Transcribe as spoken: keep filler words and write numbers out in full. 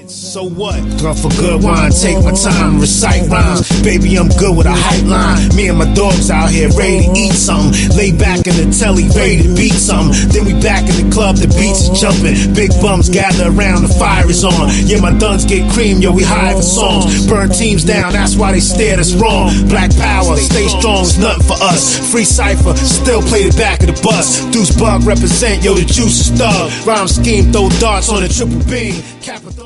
So what? Drunk for good wine, take my time, recite rhymes. Baby, I'm good with a hype line. Me and my dogs out here ready to eat something. Lay back in the telly, ready to beat something. Then we back in the club, the beats is jumping. Big bums gather around, the fire is on. Yeah, my duns get cream, yo, we high for songs. Burn teams down, that's why they stared us wrong. Black power, stay strong, it's nothing for us. Free cipher, still play the back of the bus. Deuce Bug represent, yo, the juice is thug. Rhyme scheme, throw darts on a triple beam. Capital